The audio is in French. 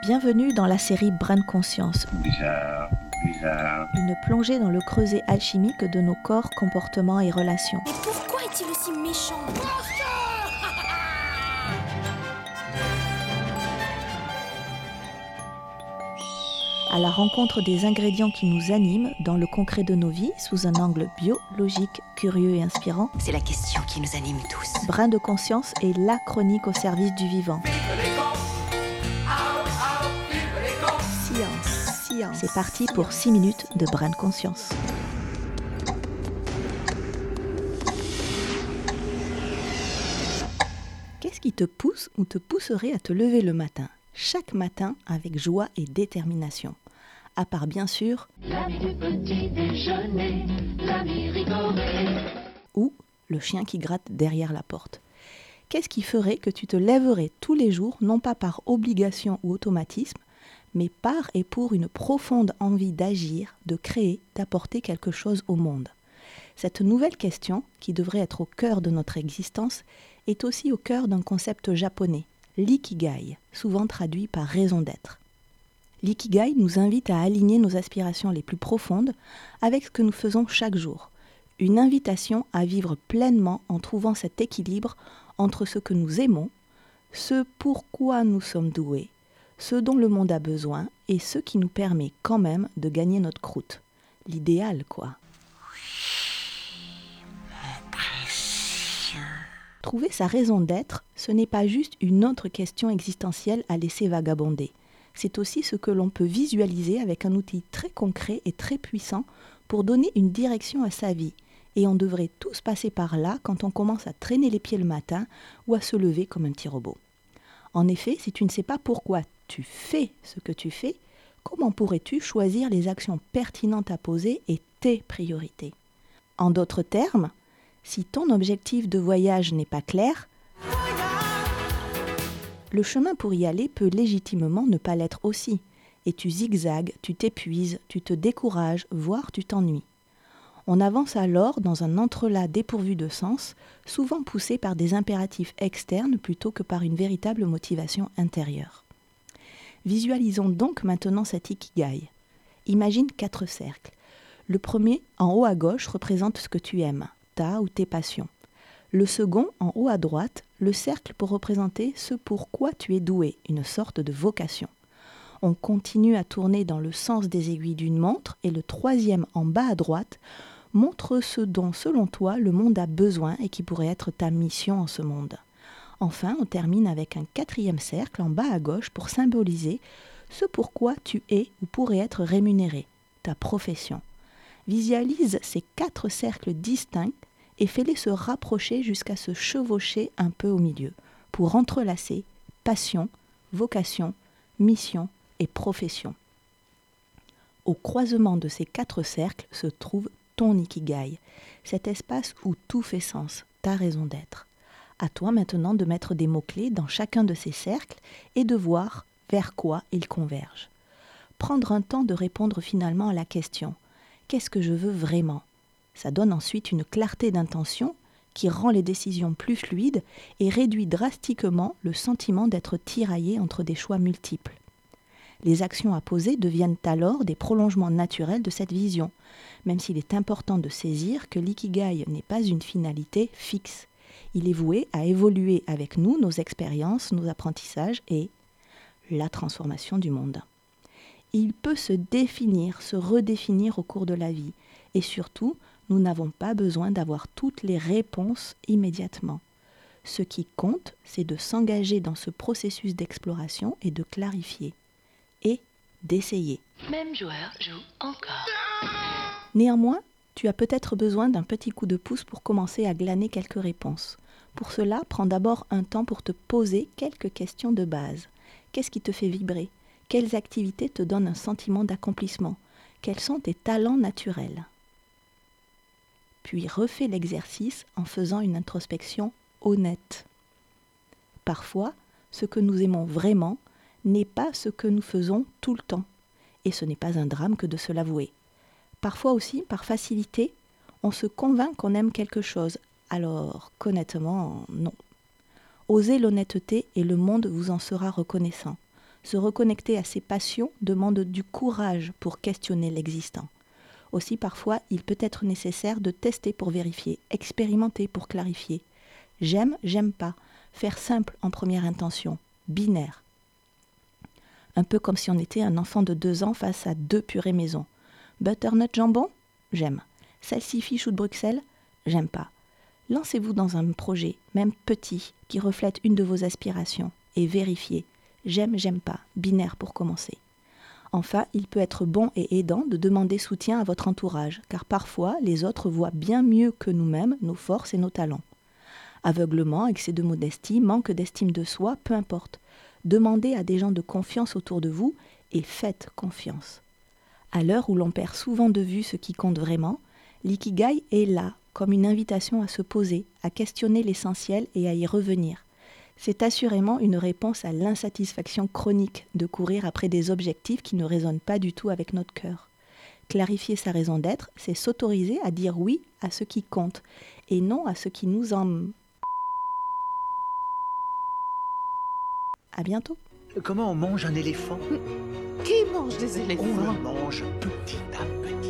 Bienvenue dans la série Brin de conscience. Bizarre. Une plongée dans le creuset alchimique de nos corps, comportements et relations. Mais pourquoi est-il aussi méchant ? À la rencontre des ingrédients qui nous animent dans le concret de nos vies, sous un angle biologique, curieux et inspirant. C'est la question qui nous anime tous. Brin de conscience est la chronique au service du vivant. Science. C'est parti pour 6 minutes de Brin de conscience. Qu'est-ce qui te pousse ou te pousserait à te lever le matin, chaque matin avec joie et détermination? À part bien sûr l'ami du petit déjeuner, l'ami rigoré, ou le chien qui gratte derrière la porte. Qu'est-ce qui ferait que tu te lèverais tous les jours, non pas par obligation ou automatisme, mais par et pour une profonde envie d'agir, de créer, d'apporter quelque chose au monde? Cette nouvelle question, qui devrait être au cœur de notre existence, est aussi au cœur d'un concept japonais, l'ikigai, souvent traduit par raison d'être. L'ikigai nous invite à aligner nos aspirations les plus profondes avec ce que nous faisons chaque jour. Une invitation à vivre pleinement en trouvant cet équilibre entre ce que nous aimons, ce pourquoi nous sommes doués, ce dont le monde a besoin et ce qui nous permet quand même de gagner notre croûte. L'idéal, quoi. Trouver sa raison d'être, ce n'est pas juste une autre question existentielle à laisser vagabonder. C'est aussi ce que l'on peut visualiser avec un outil très concret et très puissant pour donner une direction à sa vie. Et on devrait tous passer par là quand on commence à traîner les pieds le matin ou à se lever comme un petit robot. En effet, si tu ne sais pas pourquoi tu fais ce que tu fais, comment pourrais-tu choisir les actions pertinentes à poser et tes priorités? En d'autres termes, si ton objectif de voyage n'est pas clair, le chemin pour y aller peut légitimement ne pas l'être aussi. Et tu zigzagues, tu t'épuises, tu te décourages, voire tu t'ennuies. On avance alors dans un entrelac dépourvu de sens, souvent poussé par des impératifs externes plutôt que par une véritable motivation intérieure. Visualisons donc maintenant cet ikigai. Imagine 4 cercles. Le premier, en haut à gauche, représente ce que tu aimes, ta ou tes passions. Le second, en haut à droite, le cercle pour représenter ce pourquoi tu es doué, une sorte de vocation. On continue à tourner dans le sens des aiguilles d'une montre et le troisième, en bas à droite, montre ce dont, selon toi, le monde a besoin et qui pourrait être ta mission en ce monde. Enfin, on termine avec un 4e cercle en bas à gauche pour symboliser ce pourquoi tu es ou pourrais être rémunéré, ta profession. Visualise ces 4 cercles distincts et fais-les se rapprocher jusqu'à se chevaucher un peu au milieu, pour entrelacer passion, vocation, mission et profession. Au croisement de ces 4 cercles se trouve ton ikigai, cet espace où tout fait sens, ta raison d'être. À toi maintenant de mettre des mots-clés dans chacun de ces cercles et de voir vers quoi ils convergent. Prendre un temps de répondre finalement à la question « Qu'est-ce que je veux vraiment ?» Ça donne ensuite une clarté d'intention qui rend les décisions plus fluides et réduit drastiquement le sentiment d'être tiraillé entre des choix multiples. Les actions à poser deviennent alors des prolongements naturels de cette vision, même s'il est important de saisir que l'ikigai n'est pas une finalité fixe. Il est voué à évoluer avec nous, nos expériences, nos apprentissages et la transformation du monde. Il peut se définir, se redéfinir au cours de la vie et surtout, nous n'avons pas besoin d'avoir toutes les réponses immédiatement. Ce qui compte, c'est de s'engager dans ce processus d'exploration et de clarifier. Et d'essayer. Même joueur joue encore. Néanmoins, tu as peut-être besoin d'un petit coup de pouce pour commencer à glaner quelques réponses. Pour cela, prends d'abord un temps pour te poser quelques questions de base. Qu'est-ce qui te fait vibrer? Quelles activités te donnent un sentiment d'accomplissement? Quels sont tes talents naturels? Puis refais l'exercice en faisant une introspection honnête. Parfois, ce que nous aimons vraiment n'est pas ce que nous faisons tout le temps. Et ce n'est pas un drame que de se l'avouer. Parfois aussi, par facilité, on se convainc qu'on aime quelque chose, alors qu'honnêtement, non. Osez l'honnêteté et le monde vous en sera reconnaissant. Se reconnecter à ses passions demande du courage pour questionner l'existant. Aussi, parfois, il peut être nécessaire de tester pour vérifier, expérimenter pour clarifier. J'aime, j'aime pas. Faire simple en première intention, binaire. Un peu comme si on était un enfant de 2 ans face à 2 purées maison. Butternut jambon? J'aime. Salsifis chou de Bruxelles? J'aime pas. Lancez-vous dans un projet, même petit, qui reflète une de vos aspirations, et vérifiez. J'aime, j'aime pas, binaire pour commencer. Enfin, il peut être bon et aidant de demander soutien à votre entourage, car parfois, les autres voient bien mieux que nous-mêmes nos forces et nos talents. Aveuglement, excès de modestie, manque d'estime de soi, peu importe. Demandez à des gens de confiance autour de vous et faites confiance. À l'heure où l'on perd souvent de vue ce qui compte vraiment, l'ikigai est là, comme une invitation à se poser, à questionner l'essentiel et à y revenir. C'est assurément une réponse à l'insatisfaction chronique de courir après des objectifs qui ne résonnent pas du tout avec notre cœur. Clarifier sa raison d'être, c'est s'autoriser à dire oui à ce qui compte et non à ce qui nous en... À bientôt. Comment on mange un éléphant? Qui mange des On éléphants? le mange petit à petit.